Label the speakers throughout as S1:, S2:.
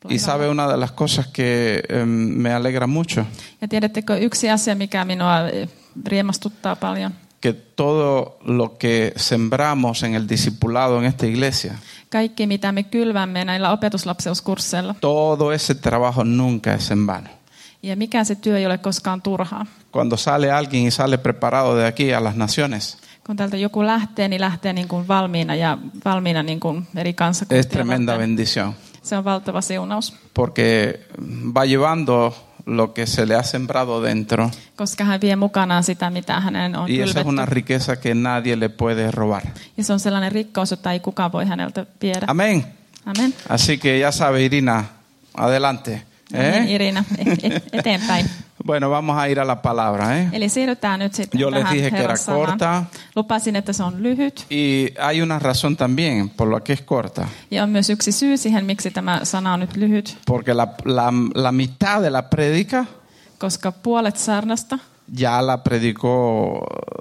S1: Y sabe una de las cosas que me alegra mucho.
S2: Ja tiedättekö yksi asia, mikä minua riemastuttaa paljon?
S1: Que todo lo que sembramos en el discipulado en esta iglesia,
S2: Kaikki, mitä me kylvämme näillä opetuslapseuskursseilla.
S1: todo ese trabajo nunca es en vano.
S2: Ja mikään se työ ei ole koskaan turhaa.
S1: Cuando sale alguien y sale preparado de aquí a las naciones,
S2: Kun täältä joku lähtee, niin lähtee niin kuin valmiina niin kuin eri
S1: es
S2: kansakuntien
S1: tremenda
S2: varten.
S1: bendición.
S2: Se on valtava siunaus,
S1: Porque va llevando lo que se le ha sembrado dentro.
S2: koska hän vie mukanaan sitä, mitä hänen on
S1: Y esa es una
S2: kylvetty.
S1: riqueza que nadie le puede robar.
S2: Ja se on sellainen rikkous, jota ei kukaan voi häneltä viedä.
S1: Amén.
S2: Amen.
S1: Así que ya sabe, Irina, adelante.
S2: Niin, Irina, eteenpäin.
S1: Bueno, vamos a ir a la palabra.
S2: Eli siirrytään nyt sitten
S1: Yo les
S2: tähän
S1: dije que era
S2: Herran sanaan.
S1: corta.
S2: Lupasin, että se on lyhyt.
S1: Y hay una razón también por la que es corta.
S2: Ja on myös yksi syy siihen, miksi tämä sana on nyt lyhyt.
S1: Porque la mitad de la prédica
S2: Koska puolet saarnasta,
S1: ya la predicó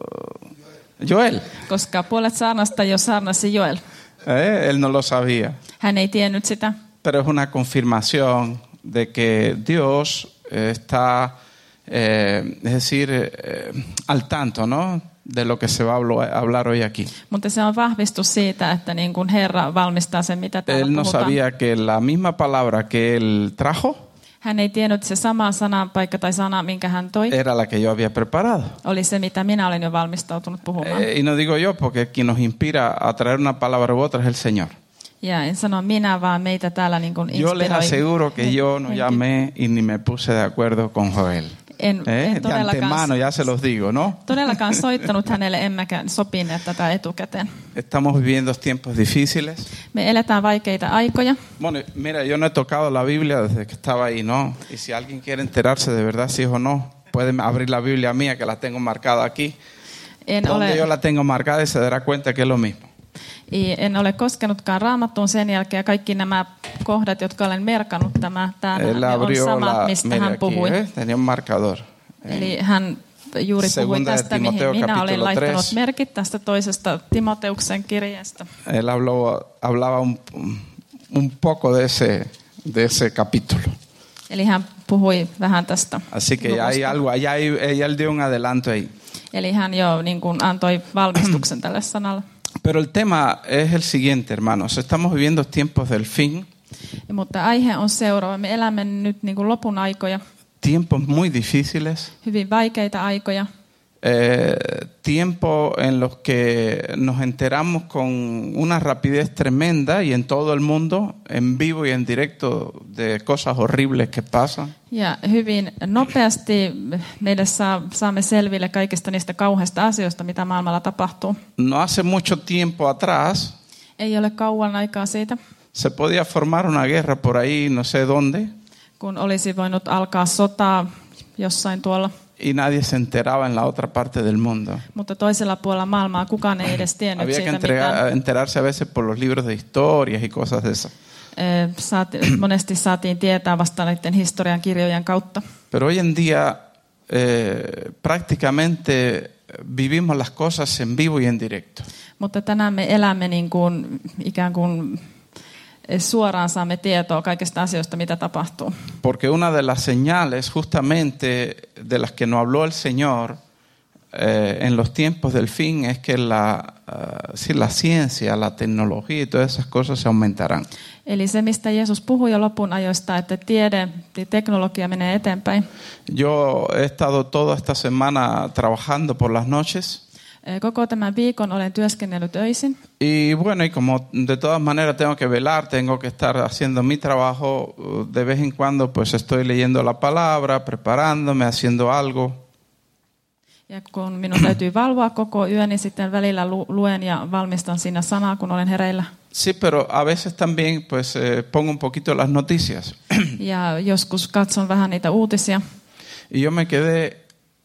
S1: Joel.
S2: koska puolet saarnasta jo saarnasi Joel.
S1: Él no lo sabía.
S2: Hän ei tiennyt sitä.
S1: Pero es una confirmación de que Dios está, es decir, al tanto, ¿no? De lo que se va a hablar hoy aquí.
S2: Mutta se on vahvistus siitä, että niin kuin Herra valmistaa sen, mitä täällä
S1: Él no
S2: puhutaan.
S1: sabía que la misma palabra que él trajo
S2: Hän ei tiennyt, että se sama sananpaikka tai sana, minkä hän toi,
S1: era la que yo había preparado.
S2: oli se, mitä minä olin jo valmistautunut puhumaan.
S1: Y no digo yo, porque quien nos inspira a traer una palabra u otra es el Señor.
S2: Ja en sano minä, vaan meitä täällä niin kuin
S1: Yo les
S2: inspiroi.
S1: aseguro que yo no llamé y ni me puse de acuerdo con Joel.
S2: En
S1: De antemano ya se los digo, ¿no?
S2: todellakaan soittanut hänelle, emmekä sopineet tätä etukäteen.
S1: Estamos viviendo tiempos difíciles.
S2: Me eletään vaikeita aikoja.
S1: Bueno, mira, yo no he tocado la Biblia desde que estaba ahí, ¿no? Y si alguien quiere enterarse de verdad si es o no, puede abrir la Biblia mía que la tengo marcada aquí. Donde yo la tengo marcada y se dará cuenta que es lo mismo.
S2: En ole koskenutkaan Raamattuun sen jälkeen. Kaikki nämä kohdat, jotka olen merkannut,
S1: Él
S2: on
S1: abrió
S2: samat, mistä
S1: mira
S2: hän
S1: aquí,
S2: puhui.
S1: Tenía un marcador.
S2: Eli hän juuri puhui
S1: Segunda de
S2: tästä, mihin
S1: Timoteo,
S2: minä olin
S1: capítulo
S2: laittanut
S1: 3.
S2: merkit tästä toisesta Timoteuksen kirjeestä.
S1: Él hablaba un poco de ese capítulo.
S2: Eli hän puhui vähän tästä
S1: Así que ya hay
S2: luvusta.
S1: algo, ya él dio un adelanto ahí.
S2: Eli hän jo niin kuin antoi valmistuksen tälle sanalle.
S1: Pero el tema es el siguiente, hermanos. Estamos viviendo tiempos del fin,
S2: Mutta aihe on seuraava. Me elämme nyt niin kuin lopun aikoja,
S1: tiempos muy difíciles,
S2: hyvin vaikeita aikoja.
S1: tiempo en los que nos enteramos con una rapidez tremenda y en todo el mundo, en vivo y en directo, de cosas horribles que pasan.
S2: Ja hyvin nopeasti meille saamme selville kaikista niistä kauheista asioista, mitä maailmalla tapahtuu.
S1: No hace mucho tiempo atrás
S2: Ei ole kauan aikaa siitä,
S1: se podía formar una guerra por ahí, no sé dónde,
S2: kun olisi voinut alkaa sotaa jossain tuolla.
S1: y nadie se enteraba en la otra parte del mundo.
S2: Mutta toisella puolella maailmaa kukaan ei edes tiennyt
S1: Había que
S2: siitä mitään.
S1: enterarse a veces por los libros de historias y cosas de esas.
S2: Monesti saatiin tietää vasta näiden historian kirjojen kautta.
S1: Pero hoy en día prácticamente vivimos las cosas en vivo y en directo.
S2: Mutta tänään me elämme niin kuin, ikään kuin suoraan saamme tietoa kaikista asioista, mitä tapahtuu.
S1: Porque una de las señales justamente de las que nos habló el Señor en los tiempos del fin es que la ciencia, la tecnología y todas esas cosas se aumentarán.
S2: Eli se, mistä Jeesus puhui jo lopun ajoista, että tiede ja teknologia menee eteenpäin.
S1: Yo he estado toda esta semana trabajando por las noches.
S2: Koko tämän viikon olen työskennellyt öisin.
S1: Y bueno, y como de todas maneras tengo que velar, tengo que estar haciendo mi trabajo, de vez en cuando pues estoy leyendo la palabra, preparándome, haciendo algo.
S2: Ja kun minun täytyy valvoa koko yön, niin sitten välillä luen ja valmistan siinä sanaa, kun olen hereillä.
S1: Sí, pero a veces también pues pongo un poquito las noticias.
S2: Ja joskus katson vähän niitä uutisia.
S1: Y yo me quedé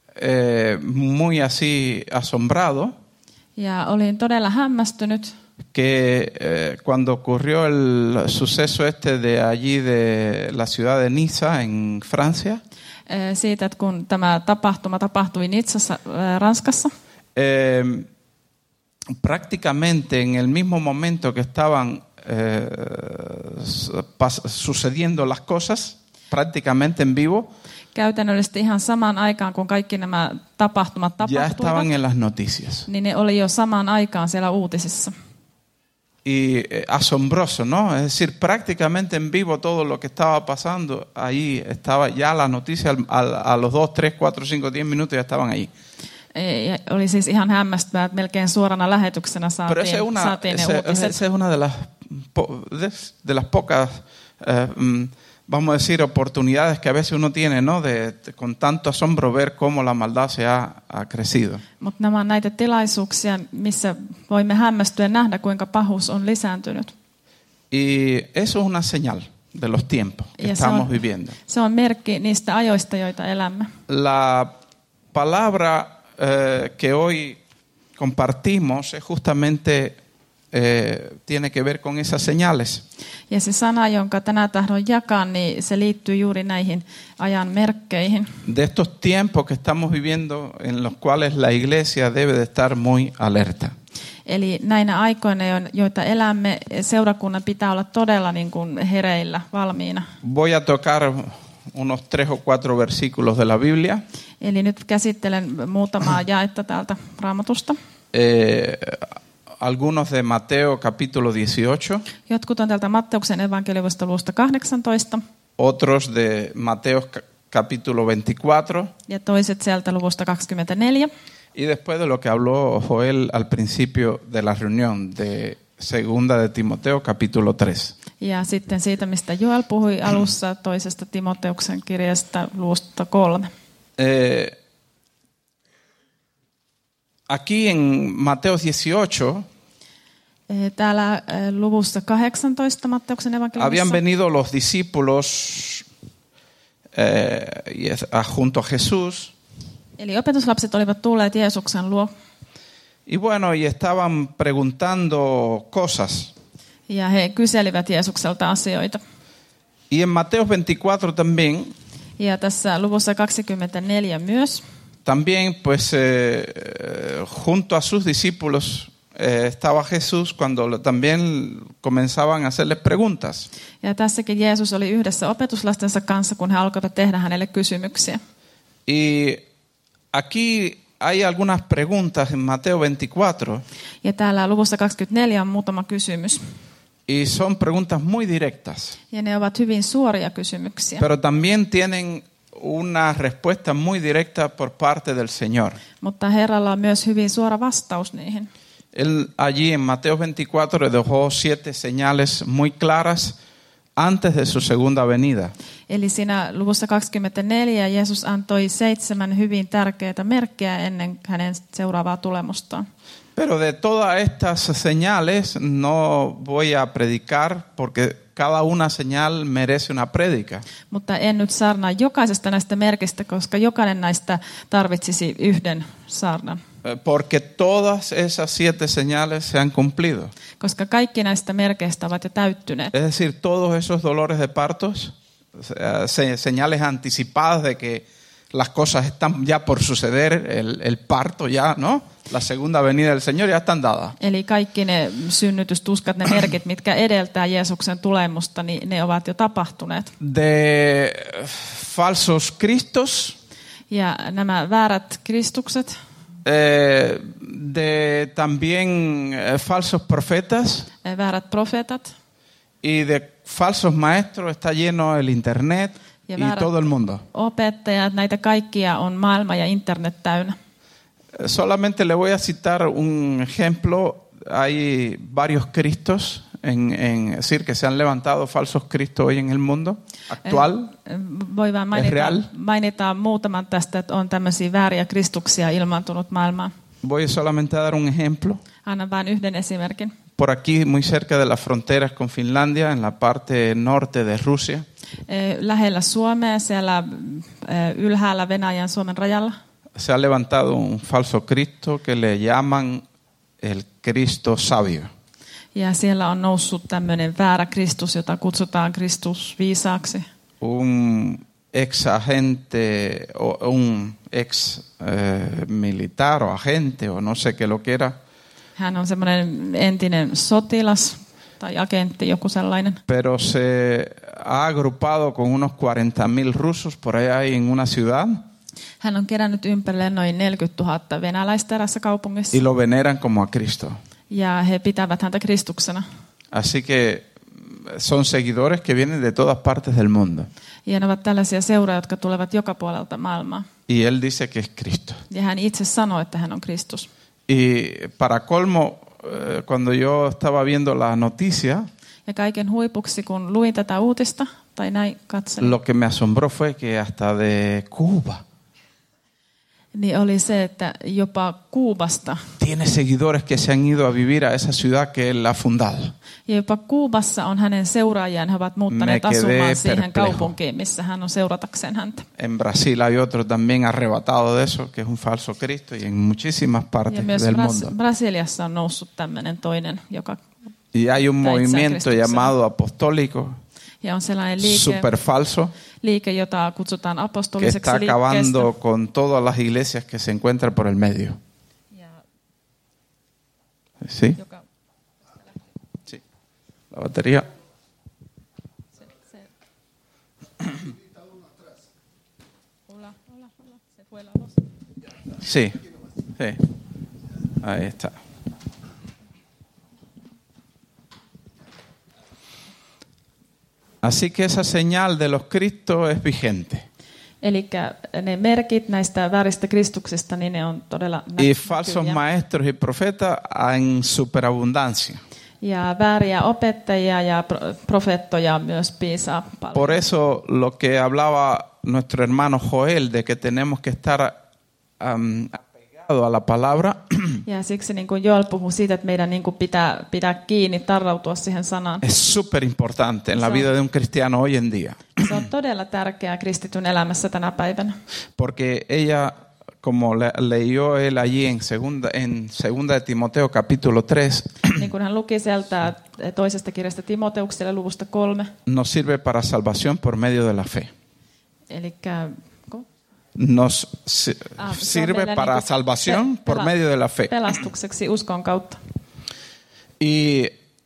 S1: muy así asombrado
S2: Ja olin todella hämmästynyt,
S1: que cuando ocurrió el suceso este de allí de la ciudad de Niza en Francia,
S2: siitä, että kun tämä tapahtuma tapahtui Nizassa, Ranskassa,
S1: prácticamente en el mismo momento que estaban sucediendo las cosas prácticamente en vivo,
S2: Käytännöllisesti ihan samaan aikaan, kun kaikki nämä tapahtumat
S1: ya estaban
S2: tapahtuivat,
S1: en las noticias.
S2: niin ne oli jo samaan aikaan siellä uutisissa.
S1: Y asombroso, ¿no? Es decir, prácticamente en vivo todo lo que estaba pasando ahí estaba ya las noticias a los 2, 3, 4, 5, 10 minutos ya estaban ahí.
S2: Oli siis ihan hämmästyvää, että melkein suorana lähetyksenä
S1: Pero esa
S2: saatiin ne uutiset.
S1: es una de las pocas, vamos a decir, oportunidades que a veces uno tiene, ¿no? Con tanto asombro ver cómo la maldad se ha crecido.
S2: Mutta nämä on näitä tilaisuuksia, missä voimme hämmästyä ja nähdä, kuinka pahuus on lisääntynyt.
S1: Y eso es una señal de los tiempos que estamos viviendo.
S2: Se on merkki niistä ajoista, joita elämme.
S1: La palabra que hoy compartimos es justamente tiene que ver con esas señales.
S2: Ja se sana, jonka tänään tahdon jakaa, niin se liittyy juuri näihin ajan merkkeihin.
S1: De estos tiempos que estamos viviendo en los cuales la iglesia debe de estar muy alerta.
S2: Eli näinä aikoina, joita elämme, seurakunnan pitää olla todella niin kuin hereillä, valmiina.
S1: Voy a tocar unos 3 o 4 versículos de la Biblia.
S2: Eli nyt käsittelen muutamaa jaetta täältä Raamatusta.
S1: Algunos de Mateo capítulo 18.
S2: Jotkut on täältä Matteuksen evankeliumista luvusta 18.
S1: Otros de Mateo capítulo 24.
S2: Ja toiset sieltä luvusta 24.
S1: Y después de lo que habló Joel al principio de la reunión de segunda de Timoteo capítulo 3.
S2: Ja sitten siitä, mistä Joel puhui alussa toisesta Timoteuksen kirjasta luvusta 3.
S1: Aquí en Mateo 18
S2: täällä luvussa 18 Matteuksen evankeliumissa
S1: habían venido los discípulos junto a Jesús.
S2: Eli opetuslapset olivat tulleet Jeesuksen luo.
S1: Y bueno, y estaban preguntando cosas.
S2: Ja he kyselivät Jeesukselta asioita.
S1: Y en Mateo 24 también.
S2: Ja tässä luvussa 24 myös.
S1: También, pues, junto a sus discípulos estaba Jesús cuando también comenzaban a hacerles preguntas.
S2: Ja tässäkin Jeesus oli yhdessä opetuslastensa kanssa, kun he alkoivat tehdä hänelle kysymyksiä.
S1: Y aquí hay algunas preguntas en Mateo 24.
S2: Ja täällä luvussa 24 on muutama kysymys.
S1: Y son preguntas muy directas.
S2: Ja ne ovat hyvin suoria kysymyksiä.
S1: Pero también tienen una respuesta muy directa por parte del Señor.
S2: Mutta Herralla on myös hyvin suora vastaus niihin.
S1: Él allí en Mateo 24 dejó 7 señales muy claras antes de su segunda venida.
S2: Eli siinä luvussa 24 Jeesus antoi 7 hyvin tärkeää merkkiä ennen hänen seuraavaa tulemustaan.
S1: Pero de todas estas señales no voy a predicar porque cada una señal merece una prédica.
S2: Mutta en nyt saarnaa jokaisesta näistä merkistä, koska jokainen näistä tarvitsisi yhden saarnan.
S1: Porque todas esas 7 señales se han cumplido.
S2: Koska kaikki näistä merkeistä ovat jo täyttyneet.
S1: Es decir, todos esos dolores de partos, señales anticipadas de que las cosas están ya por suceder, el parto ya, ¿no? La segunda venida del Señor ya están dadas.
S2: Eli kaikki ne synnytystuskat, ne merkit, mitkä edeltää Jeesuksen tulemusta, niin ne ovat jo tapahtuneet.
S1: De falsos cristos.
S2: Ja nämä väärät kristukset.
S1: De también falsos profetas.
S2: Väärät profeetat.
S1: Y de falsos maestros está lleno el internet y todo el mundo.
S2: Opettajat, näitä kaikkia on maailma ja internet täynnä.
S1: Solamente le voy a citar un ejemplo. Hay varios cristos, decir que se han levantado falsos cristos hoy en el mundo actual.
S2: Voi vain mainita muutaman tästä, että on tämmöisiä vääriä kristuksia ilmaantunut maailmaan.
S1: Voy solamente a dar un ejemplo.
S2: Annan vain yhden esimerkin.
S1: Por aquí, muy cerca de las fronteras con Finlandia, en la parte norte de Rusia.
S2: Lähellä Suomea, siellä ylhäällä Venäjän Suomen rajalla.
S1: Se ha levantado un falso Cristo que le llaman el Cristo sabio.
S2: Ja siellä on noussut tämmöinen väärä Kristus, jota kutsutaan Kristus viisaaksi.
S1: Un ex agente o un ex militar o agente o no sé qué lo que era.
S2: Hän on semmoinen entinen sotilas. tai agentti, joku sellainen.
S1: pero se ha agrupado con unos 40,000 rusos por allá en una ciudad
S2: Hän on kerännyt ympärilleen noin 40 000 venäläistä erässä kaupungissa.
S1: y lo veneran como a Cristo.
S2: Ja he pitävät häntä Kristuksena.
S1: Así que son seguidores que vienen de todas partes del mundo.
S2: Ja ne ovat tällaisia seuraajia, jotka tulevat joka puolelta maailmaa.
S1: Y él dice que es Cristo.
S2: Ja hän itse sanoo, että hän on Kristus.
S1: Y para colmo, cuando yo estaba viendo la noticia,
S2: Ja kaiken huipuksi, kun luin tätä uutista, tai näin katselin,
S1: lo que me asombró fue que hasta de Cuba
S2: niin oli se, että jopa Kuubasta,
S1: tiene seguidores que se han ido a vivir a esa ciudad que él ha fundado.
S2: ja jopa Kuubassa on hänen seuraajiaan, he ovat muuttaneet
S1: Me quedé
S2: asumaan siihen
S1: perplejo.
S2: kaupunkiin, missä hän on seuratakseen häntä.
S1: En Brasil hay otro también arrebatado de eso, que es un falso Cristo, y en muchísimas
S2: Ja
S1: partes
S2: myös
S1: del mundo.
S2: Brasiliassa on noussut tämmöinen toinen, joka,
S1: Y hay un movimiento
S2: Cristo.
S1: llamado apostólico,
S2: ja on sellainen
S1: super falso,
S2: liike, jota kutsutaan
S1: que
S2: apostoliseksi
S1: está acabando
S2: liikkeestä.
S1: con todas las iglesias que se encuentran por el medio.
S2: Ja
S1: ¿Sí?
S2: joka,
S1: Sí. La batería. Sí. Sí. Ahí está. Así que esa señal de los Cristos es vigente.
S2: Eli ne merkit näistä vääristä Kristuksista, niin ne on todella
S1: Y falsos maestros y profetas en superabundancia.
S2: Ja vääriä opettajia ja profeettoja myös piisaa paljon.
S1: Por eso lo que hablaba nuestro hermano Joel de que tenemos que estar apegado a la palabra.
S2: Ja siksi niin kuin Joel puhuu siitä, että meidän niin kuin pitää kiinni, tarrautua siihen sanaan.
S1: Es súper importante en la vida de un cristiano hoy en día.
S2: Se on todella tärkeää kristityn elämässä tänä päivänä.
S1: Porque ella, como leyó él allí en segunda de Timoteo capítulo 3,
S2: Niin kuin hän luki sieltä toisesta kirjasta Timoteukselle luvusta 3.
S1: nos sirve para salvación por medio de la fe.
S2: Elikkä
S1: Nos
S2: se
S1: sirve
S2: meillä
S1: para
S2: niinku
S1: salvación por medio de la fe.
S2: pelastukseksi uskon kautta.
S1: Y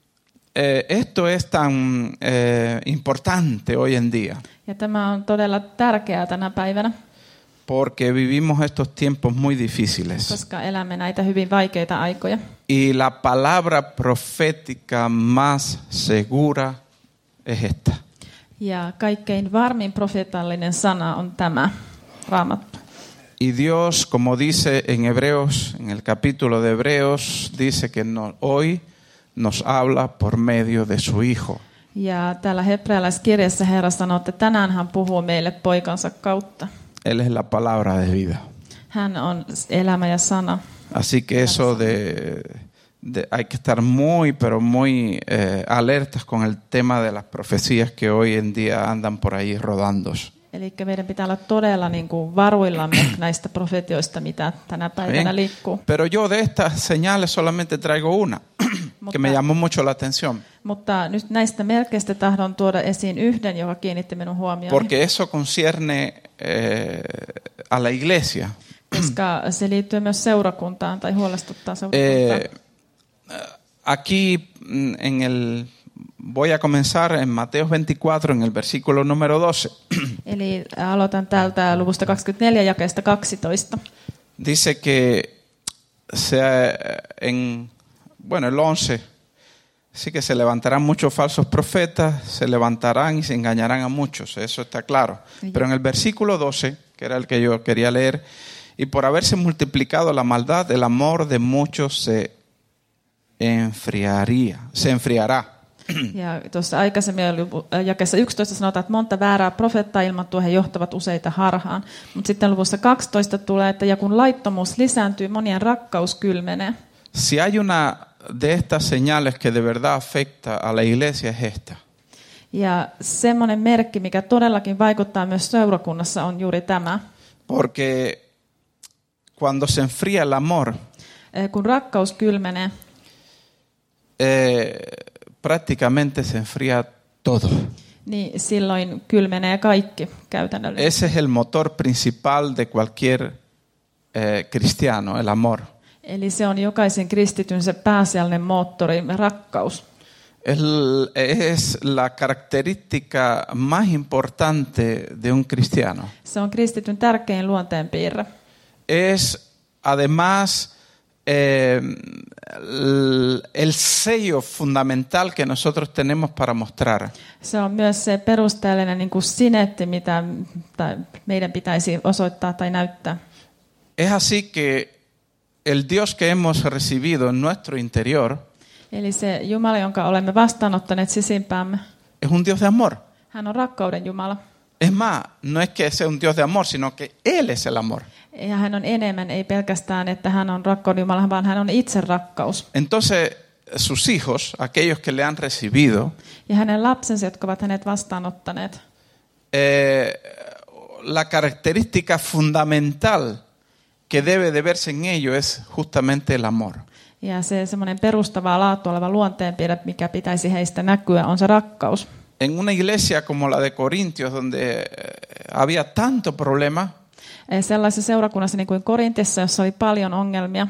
S1: esto es tan importante hoy en día.
S2: Ja tämä on todella tärkeää tänä päivänä,
S1: Porque vivimos estos tiempos muy difíciles.
S2: koska elämme näitä hyvin vaikeita aikoja.
S1: Y la palabra profética más segura es esta.
S2: Ja kaikkein varmin profeetallinen sana on tämä Raamattu.
S1: Y Dios, como dice en Hebreos, en el capítulo de Hebreos, dice que hoy nos habla por medio de su Hijo.
S2: Ja täällä hebrealaiskirjassa Herra sanoo, että tänään hän puhuu meille poikansa kautta.
S1: Él es la palabra de vida.
S2: Hän on elämä ja sana.
S1: Así que eso hay que estar muy, pero muy alertas con el tema de las profecías que hoy en día andan por ahí rodando.
S2: Eli meidän pitää olla todella niin kuin varuillamme näistä profetioista, mitä tänä päivänä liikkuu.
S1: Pero yo de estas señales solamente traigo una, que me llamó mucho la atención.
S2: Mutta nyt näistä merkeistä tahdon tuoda esiin yhden, joka kiinnitti minun huomioon.
S1: Porque eso concierne a la iglesia.
S2: Koska se liittyy myös seurakuntaan tai huolestuttaa seurakuntaa.
S1: Aquí voy a comenzar en Mateo 24, en el versículo número 12.
S2: Eli aloitan täältä luvusta 24 jakeesta 12.
S1: Dice que el 11, sí que se levantarán muchos falsos profetas, se levantarán y se engañarán a muchos, eso está claro. Pero en el versículo 12, que era el que yo quería leer, y por haberse multiplicado la maldad, el amor de muchos se enfriará.
S2: Ja tuossa aikaisemmin jakeessa 11 sanotaan, että monta väärää profeettaa ilmaantuu, he johtavat useita harhaan. Mutta sitten luvussa 12 tulee, että ja kun laittomuus lisääntyy, monien rakkaus kylmenee.
S1: Si hay una de estas señales que de verdad afecta a la iglesia es esta.
S2: Ja semmoinen merkki, mikä todellakin vaikuttaa myös seurakunnassa, on juuri tämä.
S1: Porque cuando se enfría el amor,
S2: kun rakkaus kylmenee,
S1: prácticamente se enfría todo.
S2: Niin silloin kylmenee kaikki käytännöllisesti.
S1: Ese es el motor principal de cualquier cristiano, el amor.
S2: Eli se on jokaisen kristityn se pääasiallinen moottori, rakkaus.
S1: es la característica más importante de un cristiano.
S2: Se on kristityn tärkein luonteenpiirre.
S1: Es además el sello fundamental que nosotros tenemos para mostrar.
S2: Se on myös se perusteellinen niin kuin sinetti, mitä meidän pitäisi osoittaa tai näyttää.
S1: Es así que el Dios que hemos recibido en nuestro interior
S2: Eli se Jumala, jonka olemme vastaanottaneet sisimpäämme,
S1: es un Dios de amor.
S2: hän on rakkauden Jumala.
S1: Es más, no es que sea un Dios de amor, sino que Él es el amor.
S2: Ja hän on enemmän, ei pelkästään, että hän on rakkauden Jumala, vaan hän on itse rakkaus.
S1: Entonces, sus hijos, aquellos que le han recibido,
S2: Ja hänen lapsensa, jotka ovat hänet vastaanottaneet,
S1: la característica fundamental que debe de verse en ellos es justamente el amor.
S2: ja se semmoinen perustavaa laatua oleva luonteenpiirre, mikä pitäisi heistä näkyä, on se rakkaus.
S1: En una iglesia como la de Corintios, donde había tanto problema,
S2: Sellaisessa seurakunnassa niin kuin Korintissa, jossa oli paljon ongelmia,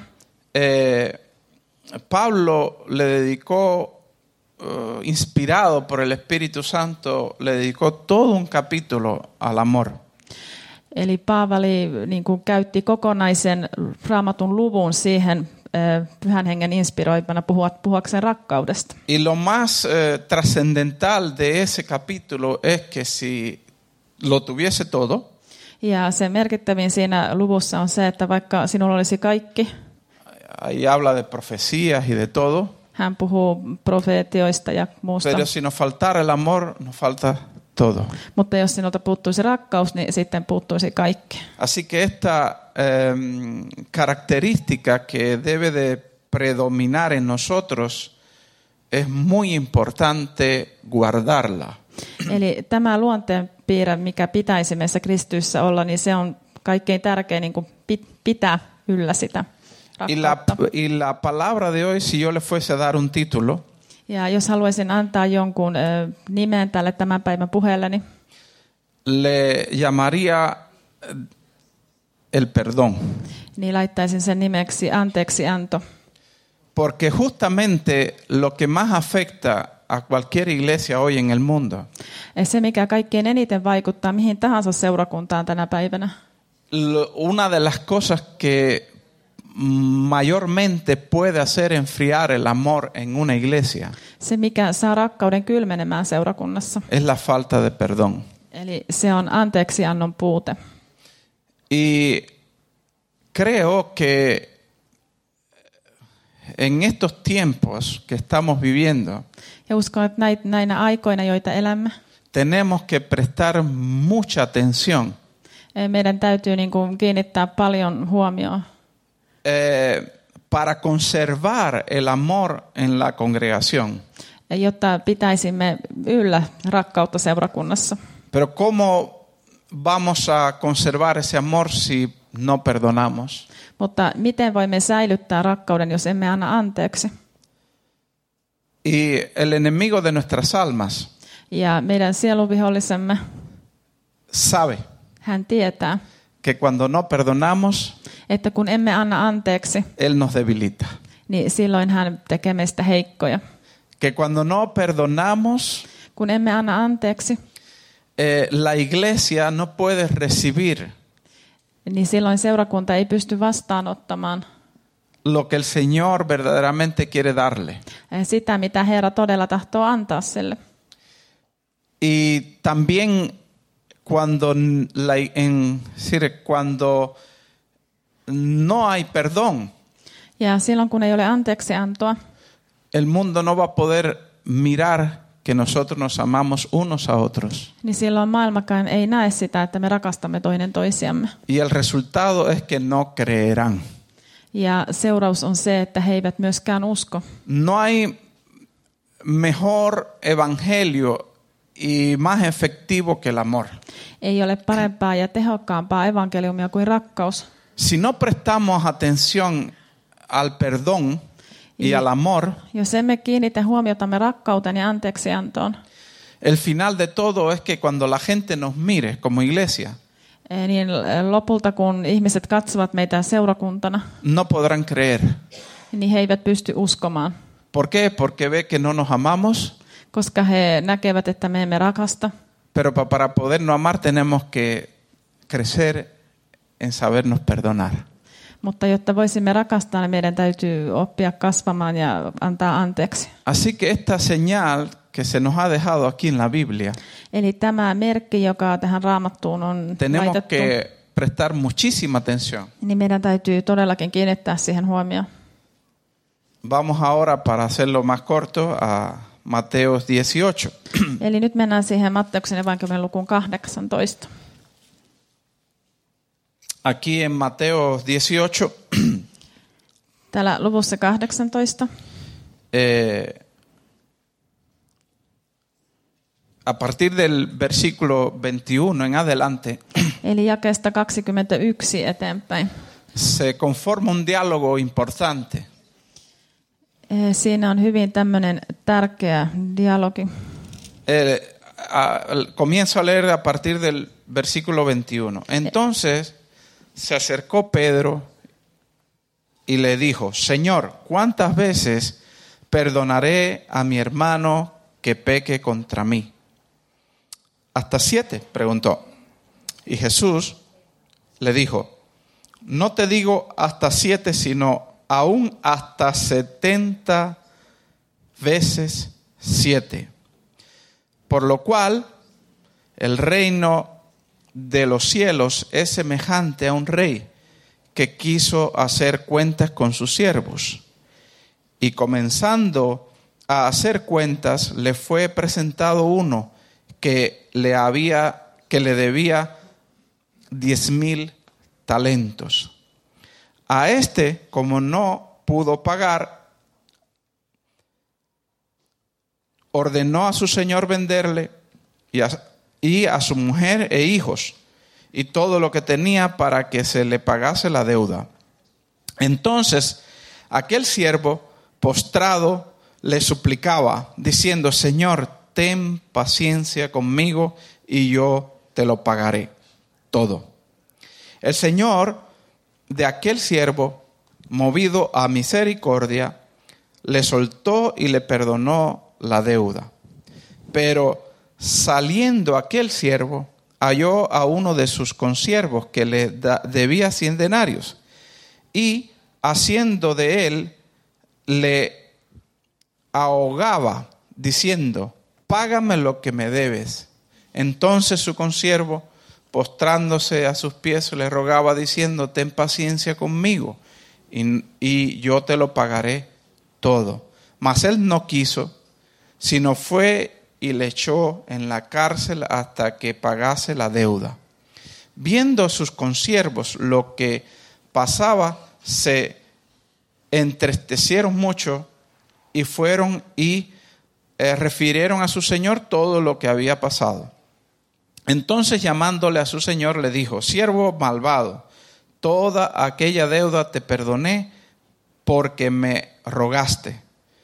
S1: Pablo le dedicó, inspirado por el Espíritu Santo, le dedicó todo un capítulo al amor.
S2: eli Paavali niin kuin käytti kokonaisen Raamatun luvun siihen Pyhän Hengen inspiroimana puhuakseen rakkaudesta.
S1: Y lo más trascendental de ese capítulo es que si lo tuviese todo,
S2: Ja se merkittävin siinä luvussa on se, että vaikka sinulla olisi kaikki,
S1: ahí habla de profecías y de todo,
S2: hän puhuu profeetioista ja muusta,
S1: pero si nos faltara el amor, nos falta todo.
S2: mutta jos sinulta puuttuisi rakkaus, niin sitten puuttuisi kaikki.
S1: Así que esta característica que debe de predominar en nosotros es muy importante guardarla.
S2: Eli tämä luonteenpiirre, mikä pitäisi meissä kristyissä olla, niin se on kaikkein tärkein niin kuin pitää yllä sitä rakkautta.
S1: Y la palabra de hoy, si yo le fuese a dar un título,
S2: Ja jos haluaisin antaa jonkun nimen tälle tämän päivän puheelleni,
S1: le llamaría el perdón.
S2: niin laittaisin sen nimeksi anteeksianto.
S1: Porque justamente lo que más afecta a cualquier iglesia hoy en el mundo,
S2: Se, mikä kaikkein eniten vaikuttaa mihin tahansa seurakuntaan tänä päivänä,
S1: una de las cosas que mayormente puede hacer enfriar el amor en una iglesia
S2: se, mikä saa rakkauden kylmenemään seurakunnassa,
S1: es la falta de perdón.
S2: eli se on anteeksiannon puute.
S1: Y creo que en estos tiempos que estamos viviendo,
S2: Ja uskon, että näinä aikoina, joita elämme,
S1: tenemos que prestar mucha atención
S2: meidän täytyy niin kuin kiinnittää paljon huomioon,
S1: para conservar el amor en la congregación.
S2: jotta pitäisimme yllä rakkautta seurakunnassa.
S1: Pero ¿cómo vamos a conservar ese amor si no perdonamos?
S2: Mutta miten voimme säilyttää rakkauden, jos emme anna anteeksi?
S1: Y el enemigo de nuestras almas
S2: Ja meidän sielunvihollisemme,
S1: sabe
S2: hän tietää,
S1: que cuando no perdonamos,
S2: että kun emme anna anteeksi,
S1: Él nos debilita.
S2: niin silloin hän tekee meistä heikkoja.
S1: Que cuando no perdonamos,
S2: Kun emme anna anteeksi,
S1: la iglesia no puede recibir
S2: niin silloin seurakunta ei pysty vastaanottamaan
S1: lo que el Señor verdaderamente quiere darle.
S2: sitä, mitä Herra todella tahtoo antaa sille.
S1: Y también cuando cuando no hay perdón,
S2: Ja silloin, kun ei ole anteeksiantoa,
S1: el mundo no va a poder mirar que nosotros nos amamos unos a otros.
S2: niin silloin maailmakaan ei näe sitä, että me rakastamme toinen toisiamme.
S1: Y el resultado es que no creerán.
S2: Ja seuraus on se, että he eivät myöskään usko.
S1: No hay mejor evangelio y más efectivo que el amor.
S2: Ei ole parempaa ja tehokkaampaa evankeliumia kuin rakkaus.
S1: Si no prestamos atención al perdón y al amor,
S2: Jos emme kiinnitä huomiotamme rakkauteen ja anteeksiantoon,
S1: el final de todo es que cuando la gente nos mire como iglesia,
S2: niin lopulta kun ihmiset katsovat meitä seurakuntana,
S1: no podrán creer.
S2: niin he eivät pysty uskomaan.
S1: ¿Por qué? Porque ve que no nos amamos.
S2: Koska he näkevät, että me emme rakasta.
S1: Pero para podernos amar tenemos que crecer en sabernos perdonar.
S2: Mutta jotta voisimme rakastaa, niin meidän täytyy oppia kasvamaan ja antaa anteeksi.
S1: Así que esta señal que se nos ha dejado aquí en la Biblia,
S2: Eli tämä merkki, joka tähän Raamattuun on
S1: tenemos
S2: laitettu,
S1: que prestar muchísima atención.
S2: niin meidän täytyy todellakin kiinnittää siihen huomioon.
S1: Vamos ahora, para hacerlo más corto, a Mateo 18.
S2: Eli nyt mennään siihen Matteuksen evankeliumin lukuun 18.
S1: Aquí en Mateo 18,
S2: Täällä luvussa 18,
S1: a partir del versículo 21 en adelante,
S2: eli jakeesta 21 eteenpäin.
S1: se conforma un diálogo importante.
S2: Siinä on hyvin tämmöinen tärkeä dialogi.
S1: Comienzo a leer a partir del versículo 21. Entonces se acercó Pedro y le dijo: Señor, ¿cuántas veces perdonaré a mi hermano que peque contra mí? ¿Hasta 7? Preguntó. Y Jesús le dijo: No te digo hasta 7, sino aún hasta 70 veces 7. Por lo cual, el reino de los cielos es semejante a un rey que quiso hacer cuentas con sus siervos. Y comenzando a hacer cuentas, le fue presentado uno que le debía 10,000 talentos. A este, como no pudo pagar, ordenó a su señor venderle y a su mujer e hijos y todo lo que tenía para que se le pagase la deuda. Entonces aquel siervo postrado le suplicaba, diciendo: Señor, ten paciencia conmigo y yo te lo pagaré todo. El señor de aquel siervo, movido a misericordia, le soltó y le perdonó la deuda. Pero saliendo aquel siervo, halló a uno de sus consiervos que le debía 100 denarios y, haciendo de él, le ahogaba, diciendo: Págame lo que me debes. Entonces su consiervo, postrándose a sus pies, le rogaba, diciendo: Ten paciencia conmigo y yo te lo pagaré todo. Mas él no quiso, sino fue y le echó en la cárcel hasta que pagase la deuda. Viendo sus consiervos lo que pasaba, se entristecieron mucho y fueron y refirieron a su señor todo lo que había pasado. Entonces, llamándole a su señor, le dijo: Siervo malvado, toda aquella deuda te perdoné porque me rogaste.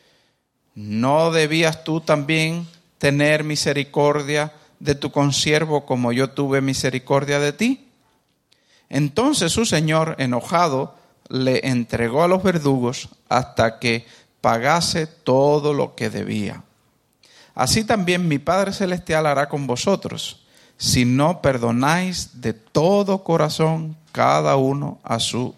S1: ¿No debías tú también tener misericordia de tu consiervo como yo tuve misericordia de ti? Entonces su señor, enojado, le entregó a los verdugos hasta que pagase todo lo que debía. Así también mi Padre Celestial hará con vosotros, si no perdonáis de todo corazón cada uno a su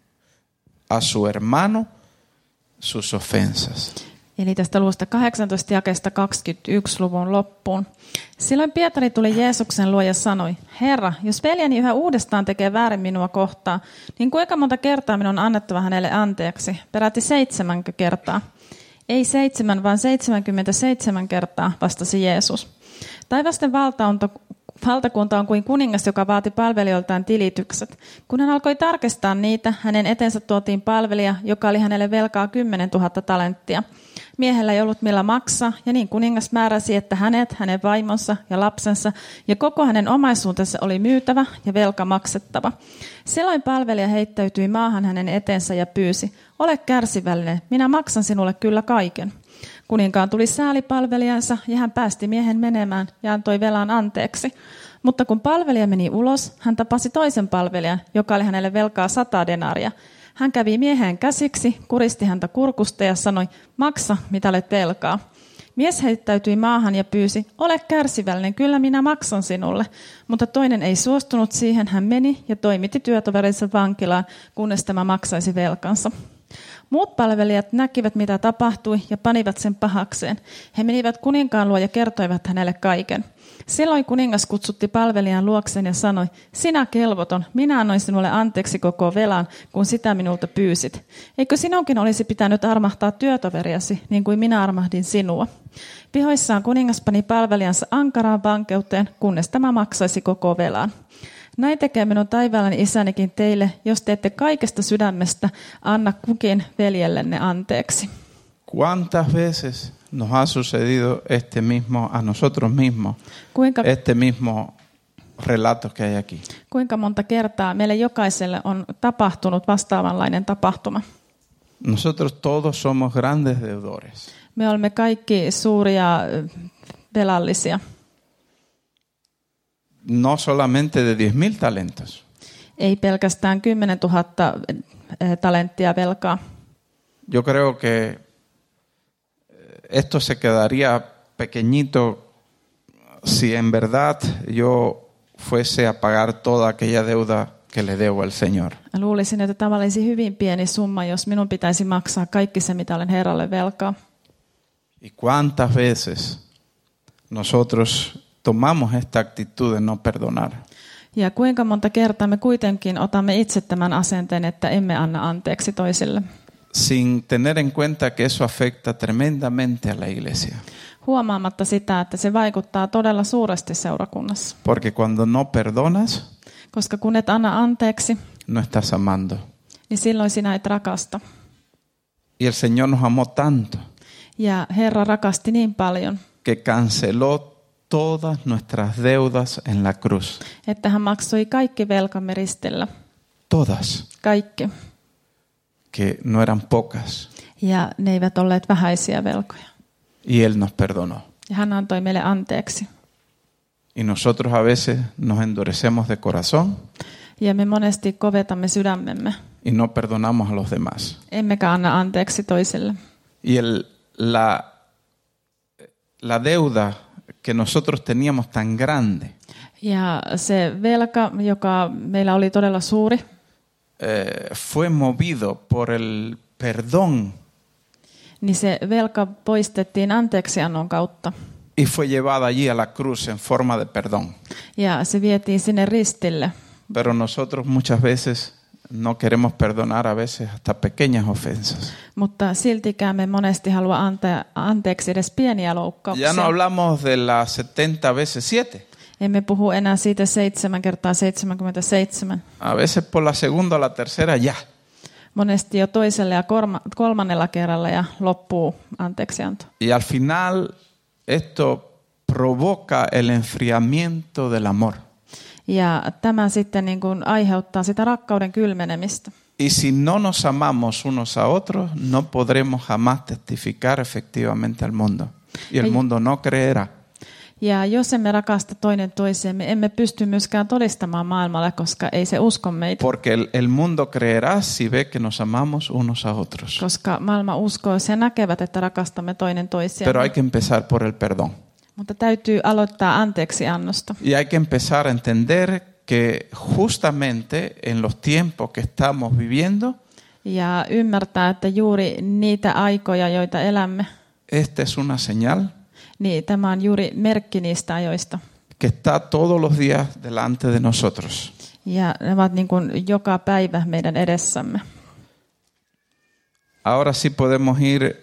S1: hermano sus ofensas.
S2: Eli tästä luvusta 18 jakeesta 21 luvun loppuun. Silloin Pietari tuli Jeesuksen luo ja sanoi: Herra, jos veljeni yhä uudestaan tekee väärin minua kohtaan, niin kuinka monta kertaa minun on annettava hänelle anteeksi? Peräti 7 kertaa. Ei 7, vaan 77 kertaa, vastasi Jeesus. Taivasten valtakunta on kuin kuningas, joka vaati palvelijoiltaan tilitykset. Kun hän alkoi tarkistaa niitä, hänen eteensä tuotiin palvelija, joka oli hänelle velkaa 10 000 talenttia. Miehellä ei ollut millä maksaa, ja niin kuningas määräsi, että hänen vaimonsa ja lapsensa ja koko hänen omaisuutensa oli myytävä ja velka maksettava. Silloin palvelija heittäytyi maahan hänen eteensä ja pyysi: Ole kärsivällinen, minä maksan sinulle kyllä kaiken. Kuninkaan tuli sääli palvelijansa ja hän päästi miehen menemään ja antoi velan anteeksi. Mutta kun palvelija meni ulos, hän tapasi toisen palvelijan, joka oli hänelle velkaa 100 denaria. Hän kävi mieheen käsiksi, kuristi häntä kurkusta ja sanoi, maksa, mitä olet velkaa. Mies heittäytyi maahan ja pyysi, ole kärsivällinen, kyllä minä maksan sinulle. Mutta toinen ei suostunut siihen, hän meni ja toimitti työtoverinsa vankilaan, kunnes tämä maksaisi velkansa. Muut palvelijat näkivät, mitä tapahtui, ja panivat sen pahakseen. He menivät kuninkaan luo ja kertoivat hänelle kaiken. Silloin kuningas kutsutti palvelijan luokseen ja sanoi, sinä kelvoton, minä annoin sinulle anteeksi koko velan, kun sitä minulta pyysit. Eikö sinunkin olisi pitänyt armahtaa työtoveriasi, niin kuin minä armahdin sinua? Pihoissaan kuningas pani palvelijansa ankaraan vankeuteen, kunnes tämä maksaisi koko velan. Näin tekee minun taivaallani isänikin teille, jos teette kaikesta sydämestä, anna kukin veljellenne anteeksi.
S1: ¿Cuántas veces nos ha sucedido este mismo a nosotros mismos? Este mismo relato que hay aquí.
S2: Kuinka monta kertaa meille jokaiselle on tapahtunut vastaavanlainen tapahtuma?
S1: Nosotros todos somos grandes deudores.
S2: Me olemme kaikki suuria velallisia.
S1: No solamente de 10.000 talentos.
S2: Ei pelkästään 10 000 talenttia velkaa.
S1: Yo creo que esto se quedaría pequeñito si en verdad yo fuese a pagar toda aquella deuda que le debo al Señor.
S2: Luulisin, että tämä olisi hyvin pieni summa, jos minun pitäisi maksaa kaikki se, mitä olen Herralle velkaa.
S1: Y cuántas veces nosotros tomamos esta actitud de no perdonar.
S2: Ja kuinka monta kertaa me kuitenkin otamme itse tämän asenteen, että emme anna anteeksi toisille.
S1: Sin tener en cuenta que eso afecta tremendamente a la iglesia.
S2: Huomaamatta sitä, että se vaikuttaa todella suuresti seurakunnassa.
S1: Porque cuando no perdonas,
S2: koska kun et anna anteeksi,
S1: no estás amando.
S2: Niin silloin sinä et rakasta.
S1: Y el Señor nos amó tanto.
S2: Ja Herra rakasti niin paljon,
S1: que canceló todas nuestras deudas en la cruz.
S2: Että hän maksoi kaikki velkamme ristillä.
S1: Todas.
S2: Kaikki.
S1: Que no eran pocas.
S2: Ja ne eivät olleet vähäisiä velkoja.
S1: Y él nos perdonó.
S2: Ja hän antoi meille anteeksi.
S1: Y nosotros a veces nos endurecemos de corazón.
S2: Ja me monesti kovetamme sydämemme.
S1: Y no perdonamos a los demás.
S2: Emmekä anna anteeksi toisille.
S1: Y la deuda que nosotros teníamos tan grande.
S2: Ja se velka, joka meillä oli todella suuri,
S1: fue movido por el perdón.
S2: Niin se velka poistettiin anteeksiannon kautta.
S1: Y fue llevada allí a la cruz en forma de perdón.
S2: Ja se vietiin sinne ristille.
S1: Pero nosotros muchas veces no queremos perdonar a veces hasta pequeñas ofensas.
S2: Mutta siltikään me monesti halua anteeksi edes pieniä loukkauksia.
S1: Ya no hablamos de las 70 veces 7.
S2: Emme puhu enää siitä 7 kertaa 77.
S1: A veces por la segunda o la tercera ya.
S2: Monesti jo toisella ja kolmannella kerralla ja loppuu anteeksianto.
S1: Y al final esto provoca el enfriamiento del amor.
S2: Ja tämä sitten niin kuin aiheuttaa sitä rakkauden kylmenemistä.
S1: Y si no nos amamos unos a otros, no podremos jamás testificar efectivamente al mundo. Y el mundo no creerá.
S2: Ja jos emme rakasta toinen toisiamme, emme pysty myöskään todistamaan maailmalle, koska ei se usko meitä.
S1: Porque el mundo creerá si ve que nos amamos unos a otros.
S2: Koska maailma uskoo, jos he näkevät, että rakastamme toinen toisiamme.
S1: Pero hay que empezar por el perdón.
S2: Mutta täytyy aloittaa anteeksiannosta.
S1: Y hay que empezar a entender que justamente en los tiempos que estamos viviendo,
S2: ja ymmärtää, että juuri niitä aikoja, joita elämme,
S1: esta es una señal,
S2: niin tämä on juuri merkki niistä ajoista.
S1: Que está todos los días delante de nosotros.
S2: Ja ne ovat niin kuin joka päivä meidän edessämme.
S1: Ahora sí podemos ir.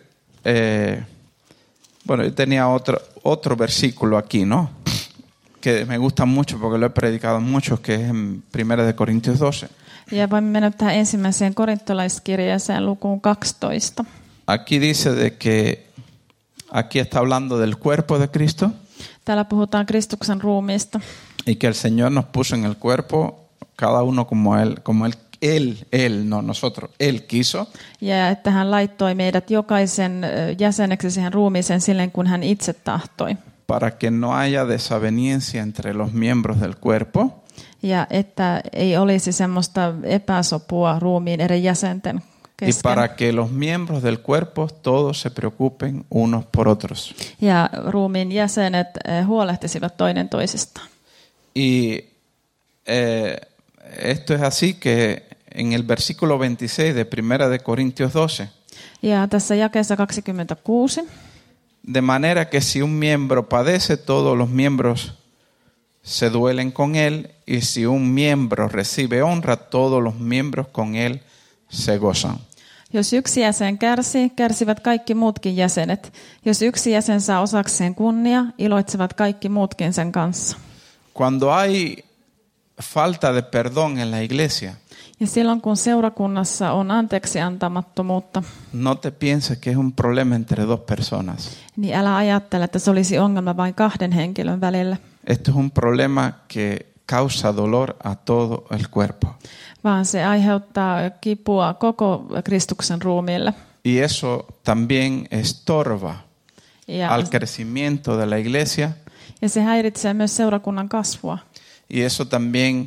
S1: Bueno, yo tenía otro versículo aquí, ¿no? Que me gusta mucho porque lo he predicado mucho, que es en 1 Corintios 12.
S2: Ja voimme mennä tähän ensimmäiseen korintolaiskirjeeseen lukuun 12.
S1: Aquí dice de que aquí está hablando del cuerpo de Cristo.
S2: Täällä puhutaan Kristuksen ruumiista.
S1: Y que el Señor nos puso en el cuerpo cada uno como él, no nosotros, él quiso.
S2: Ja että hän laittoi meidät jokaisen jäseneksi siihen ruumiiseen silleen, kun hän itse tahtoi.
S1: Para que no haya desaveniencia entre los miembros del cuerpo.
S2: Ja että ei olisi semmoista epäsopua ruumiin eri jäsenten
S1: Y
S2: kesken.
S1: para que los miembros del cuerpo todos se preocupen unos por otros.
S2: Ja ruumiin jäsenet huolehtisivat toinen toisistaan.
S1: Y esto es así que en el versículo 26 de Primera de Corintios 12,
S2: Ja tässä jakeessa 26,
S1: de manera que si un miembro padece, todos los miembros se duelen con él, y si un miembro recibe honra, todos los miembros con él se gozan.
S2: jos yksi jäsen kärsii, kärsivät kaikki muutkin jäsenet. Jos yksi jäsen saa osakseen kunnia, iloitsevat kaikki muutkin sen kanssa.
S1: Cuando hay falta de perdón en la iglesia,
S2: Ja silloin kun seurakunnassa on anteeksiantamattomuutta,
S1: no te pienses que es un problema entre dos personas.
S2: niin älä ajattele, että se olisi ongelma vain kahden henkilön välillä,
S1: Esto es un problema que causa dolor a todo el cuerpo.
S2: vaan se aiheuttaa kipua koko Kristuksen ruumiille.
S1: Y eso también estorba al
S2: Ja,
S1: crecimiento de la iglesia,
S2: ja se häiritsee myös seurakunnan kasvua.
S1: y eso también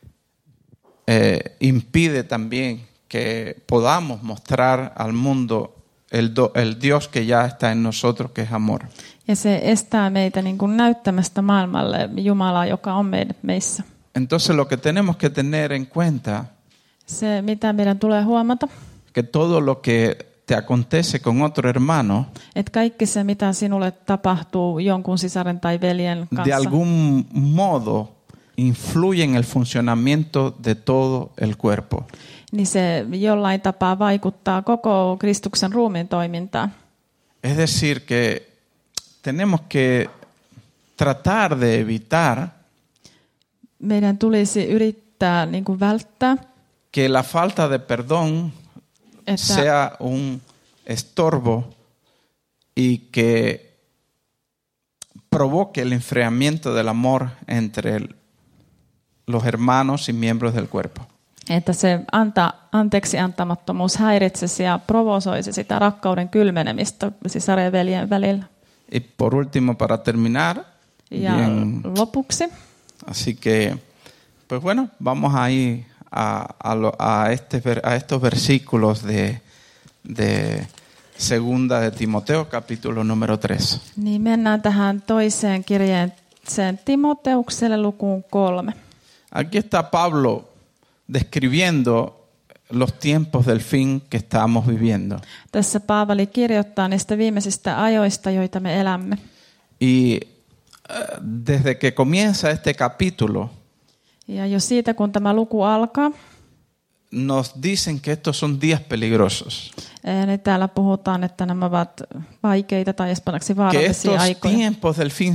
S1: impide también que podamos mostrar al mundo el Dios que ya está en nosotros, que es amor.
S2: Ja se estää meitä niin kuin näyttämästä maailmalle Jumalaa, joka on meissä.
S1: Entonces lo que tenemos que tener en cuenta
S2: Se, mitä meidän tulee huomata,
S1: que todo lo que te acontece con otro hermano,
S2: että kaikki se, mitä sinulle tapahtuu jonkun sisaren tai veljen
S1: de
S2: kanssa,
S1: algún modo influye en el funcionamiento de todo el cuerpo.
S2: niin se jollain tapaa vaikuttaa koko Kristuksen ruumiin toimintaan.
S1: Es decir, que tenemos que tratar de evitar
S2: Meidän tulisi yrittää niin kuin välttää,
S1: que la falta de perdón
S2: että,
S1: sea un estorbo y que provoque el enfriamiento del amor entre los hermanos y miembros del cuerpo.
S2: että se anteeksiantamattomuus häiritsisi ja provosoisi sitä rakkauden kylmenemistä sisaren ja veljen välillä.
S1: Y por último, para terminar,
S2: Ja
S1: bien,
S2: lopuksi,
S1: así que, pues bueno, vamos ahí a estos versículos de Segunda de Timoteo, capítulo número 3.
S2: niin mennään tähän toiseen kirjeeseen Timoteukselle lukuun 3.
S1: Aquí está Pablo describiendo los tiempos del fin que estamos viviendo.
S2: Tässä Paavali kirjoittaa niistä viimeisistä ajoista, joita me elämme.
S1: Y desde que comienza este capítulo,
S2: Ja jo siitä, kun tämä luku alkaa,
S1: nos dicen que estos son días peligrosos.
S2: niin täällä puhutaan, että nämä ovat vaikeita tai espanjaksi
S1: Que
S2: vaarallisia
S1: estos
S2: aikoja.
S1: tiempos del fin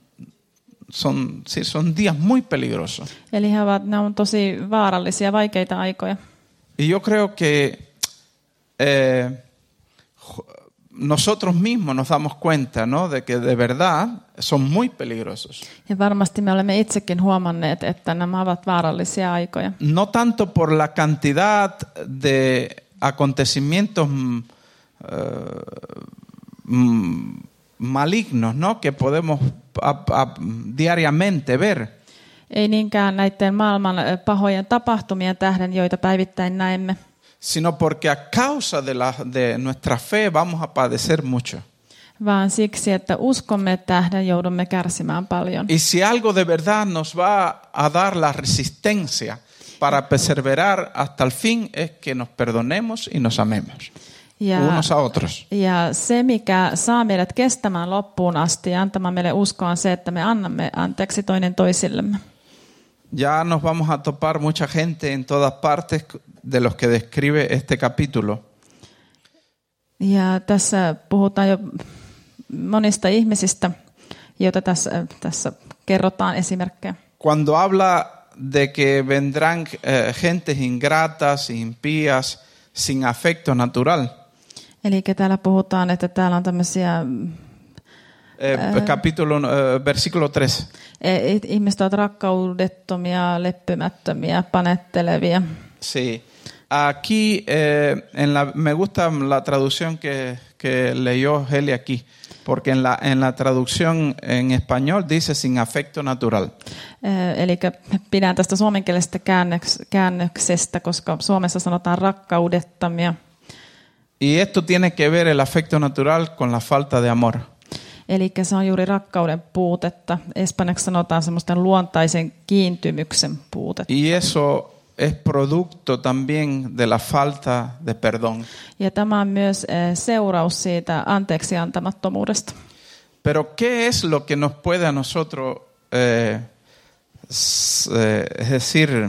S1: son días muy peligrosos.
S2: Eli ne on tosi vaarallisia, vaikeita aikoja.
S1: Y yo creo que nosotros mismos nos damos cuenta, ¿no?, de que de verdad son muy peligrosos.
S2: Ja varmasti me olemme itsekin huomanneet, että nämä ovat vaarallisia aikoja.
S1: No tanto por la cantidad de acontecimientos malignos, ¿no?, que podemos diariamente ver,
S2: Ei niinkään näiden maailman pahojen tapahtumien tähden, joita päivittäin näemme,
S1: sino porque a causa de nuestra fe vamos a padecer mucho.
S2: vaan siksi, että uskomme tähden joudumme kärsimään paljon.
S1: Y si algo de verdad nos va a dar la resistencia para perseverar hasta el fin, es que nos perdonemos y nos amemos unos a otros.
S2: Ja se, mikä saa meidät kestämään loppuun asti ja antamaan meille uskoa, on se, että me annamme anteeksi toinen toisillemme.
S1: Ya nos vamos a topar mucha gente en todas partes de los que describe este capítulo.
S2: Ja tässä puhutaan jo monista ihmisistä, joita tässä kerrotaan esimerkkejä.
S1: Cuando habla de que vendrán gentes ingratas, impías, sin afecto natural.
S2: Eli täällä puhutaan, että täällä on tämmöisiä
S1: Versículo 3.
S2: ihmiset ovat rakkaudettomia, leppymättömiä, panettelevia.
S1: Sí. Aquí me gusta la traducción que leyó Heli aquí, porque en la traducción en español dice sin afecto natural.
S2: Eli pidän tästä suomenkielisestä käännöksestä, koska Suomessa sanotaan rakkaudettomia.
S1: Y esto tiene que ver el afecto natural con la falta de amor.
S2: Eli se on juuri rakkauden puutetta. Espanjaksi sanotaan semmoisten luontaisen kiintymyksen puutetta.
S1: Y eso es producto también de la falta de perdón.
S2: Ja tämä on myös seuraus siitä anteeksi antamattomuudesta.
S1: Pero ¿qué es lo que nos puede a nosotros, es decir,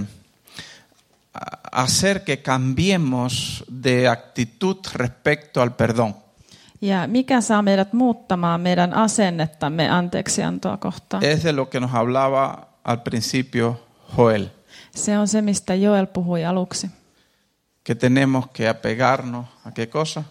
S1: hacer que cambiemos de actitud respecto al perdón?
S2: Ja mikä saa meidät muuttamaan meidän asennettamme anteeksiantoa kohtaan?
S1: Es de lo que nos hablaba al principio Joel.
S2: Se on se, mistä Joel puhui aluksi.
S1: Que tenemos que apegarnos a qué cosa?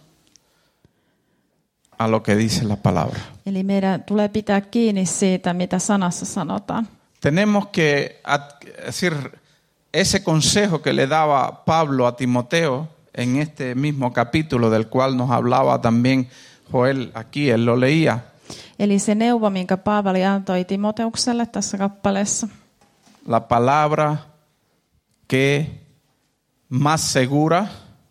S1: A lo que dice la palabra.
S2: Eli meidän tulee pitää kiinni siitä, mitä sanassa sanotaan.
S1: Tenemos que decir ese consejo que le daba Pablo a Timoteo en este mismo capítulo del cual nos hablaba también Joel aquí, él lo leía.
S2: Eli se neuvo, minkä Paavali antoi Timoteukselle tässä kappaleessa.
S1: La palabra que más segura,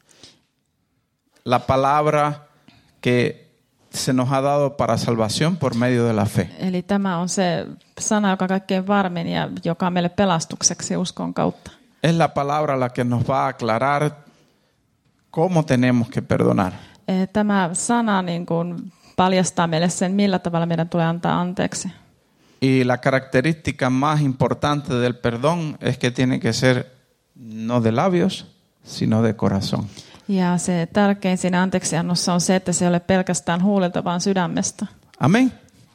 S1: la palabra que se nos ha dado para salvación por medio de la fe.
S2: Eli tämä on se sana, joka on kaikkein varmin ja joka on meille pelastukseksi uskon kautta.
S1: Es la palabra la que nos va a aclarar cómo tenemos que perdonar.
S2: Tämä sana niin kuin paljastaa meille sen, millä tavalla meidän tulee antaa anteeksi.
S1: Y la característica más importante del perdón es que tiene que ser no de labios, sino de corazón.
S2: Ja se tärkein siinä anteeksiannossa on se, että se ei ole pelkästään huulilta, vaan sydämestä.
S1: Amén.